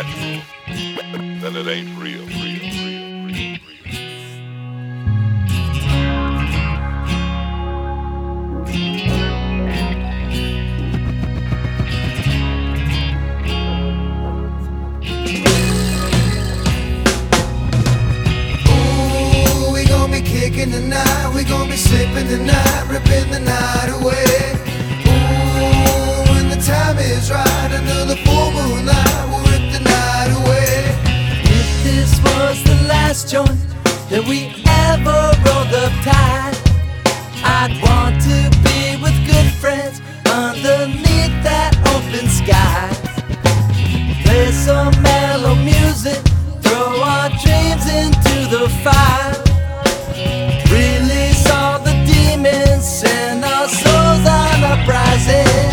natural, then it ain't real. Ooh, we gon' be kicking tonight, we gon' be sipping tonight, ripping the night away. Ooh, when the time is right, under the full moonlight, we'll rip the night away. If this was the last joint that we ever rolled up tight, I'd want to be with good friends underneath that open sky. Play some mellow music, throw our dreams into the fire, release all the demons, send our souls on uprising.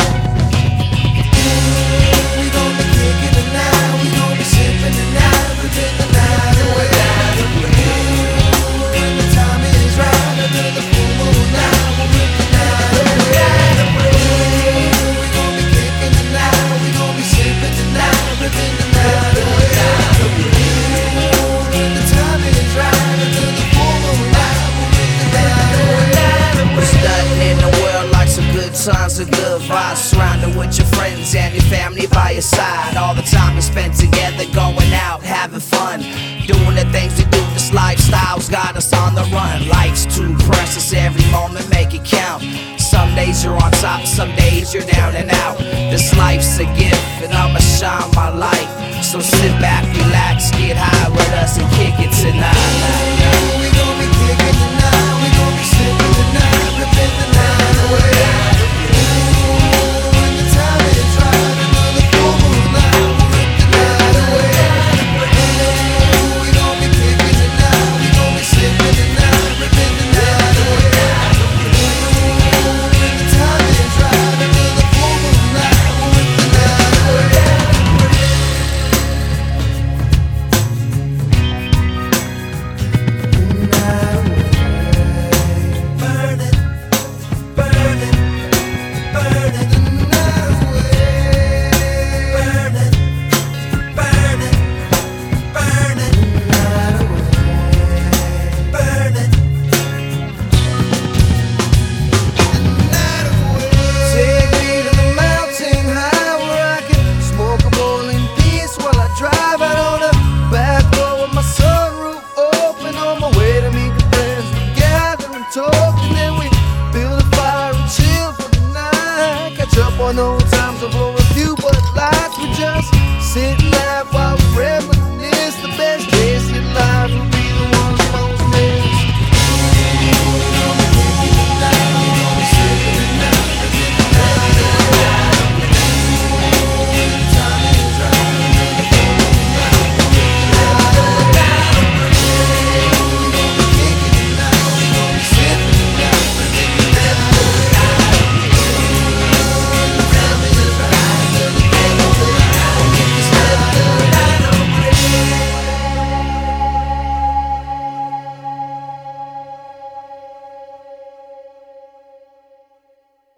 We gon' be kicking tonight, we gon' be sipping tonight, ripping the night away. Ooh, when the time is right, under the full moonlight, we'll rip the night away. Ooh, we gon' be kicking tonight, we gon' be sipping tonight, ripping the night away. Ooh, when the time is right, under the full moonlight, we'll rip the night away. There's nothing in the world like some good times and good vibes, surrounded with your friends and your family by your side. All the time we spend together, going out, having fun, doing the things we do. This lifestyle's got us on the run. Life's too precious, every moment make it count. Some days you're on top, some days you're down and out. This life's a gift and I'ma shine my light. So sit back, relax, get high with us and kick it tonight. We gon' be kicking tonight, we gon' be sipping tonight, ripping the night away. Ooh, when the time is right, under the full moonlight, we'll rip the night away. Ooh, we gon' be kicking tonight, we gon' be sipping tonight, ripping the night away. Ooh, when the time is right, under the full moonlight, we'll rip the night away. Burn it, burn it, burn it, burn it, burn it, burn it, burn it. Take me to the mountain high where I can smoke a bowl in peace while I drive out on the back road with my sunroof open on my way to meet the friends. We gather and talk and then we build a fire and chill for the night. Catch up on old times, I'll roll a few Bud Lights. We just sit and laugh while we reminisce.